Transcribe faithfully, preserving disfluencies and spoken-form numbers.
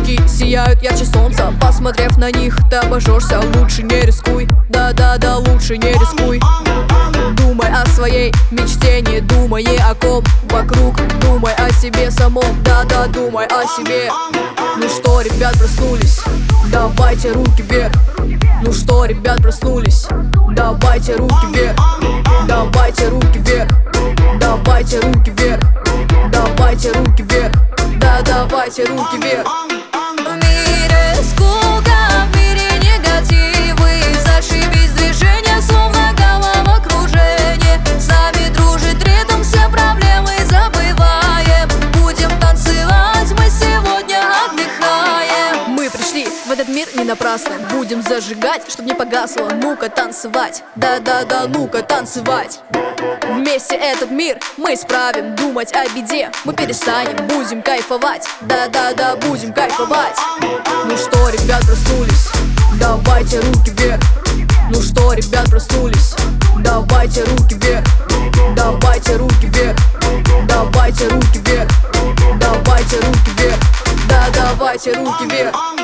Руки сияют ярче солнца. Посмотрев на них, ты обожжешься. Лучше не рискуй, да-да-да, лучше не рискуй. Думай о своей мечте, не думай ни о ком вокруг. Думай о себе самом, да-да, думай о себе. Ну что, ребят, проснулись? Давайте руки вверх. Ну что, ребят, проснулись? Давайте руки вверх. Давайте руки вверх. Давайте руки вверх. Давайте руки вверх. Да, давайте руки вверх. В мире скука, в мире негативы. Зашибись движение, словно головокружение. С нами дружит ритм, все проблемы забываем. Будем танцевать, мы сегодня отдыхаем. Мы пришли в этот мир не напрасно. Будем зажигать, чтоб не погасло. Ну-ка танцевать, да-да-да, ну-ка танцевать. Вместе этот мир мы исправим. Думать о беде мы перестанем. Будем кайфовать, да-да-да, будем кайфовать. Ну что, ребят, проснулись? Давайте руки вверх. Ну что, ребят, проснулись? Давайте руки вверх. Давайте руки вверх. Давайте руки вверх. Давайте руки вверх. Да, давайте руки вверх.